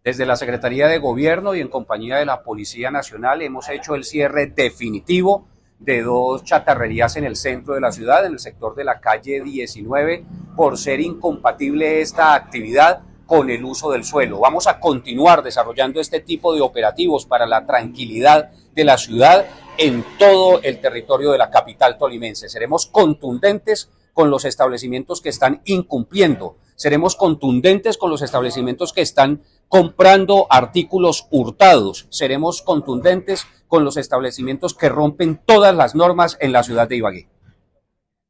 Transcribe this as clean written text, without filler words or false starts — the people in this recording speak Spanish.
Desde la Secretaría de Gobierno y en compañía de la Policía Nacional hemos hecho el cierre definitivo de dos chatarrerías en el centro de la ciudad, en el sector de la calle 19, por ser incompatible esta actividad con el uso del suelo. Vamos a continuar desarrollando este tipo de operativos para la tranquilidad de la ciudad en todo el territorio de la capital tolimense. Seremos contundentes con los establecimientos que están incumpliendo, seremos contundentes con los establecimientos que están comprando artículos hurtados, seremos contundentes con los establecimientos que rompen todas las normas en la ciudad de Ibagué.